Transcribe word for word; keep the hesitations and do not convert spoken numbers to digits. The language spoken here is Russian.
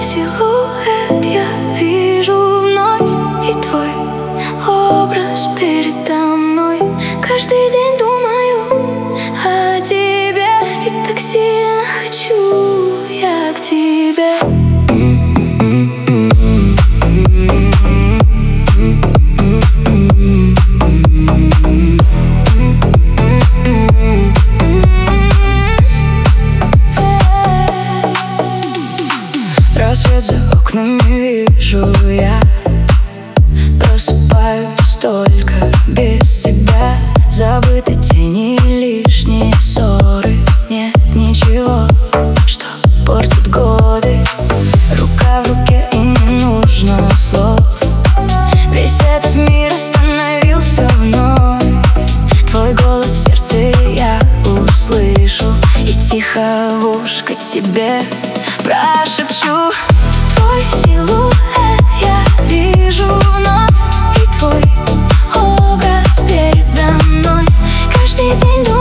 силуэт я вижу вновь, и твой образ передо мной. Каждый день думаю о тебе, и так сильно хочу я к тебе. Рассвет за окнами вижу я, просыпаюсь только без тебя. Забыты тени, лишние ссоры, нет ничего, что портит годы. Рука в руке и не нужно слов. Весь этот мир остановился вновь. Твой голос в сердце я услышу, и тихо в ушко тебе прошепчу. Твой силуэт я вижу вновь, и твой образ передо мной. Каждый день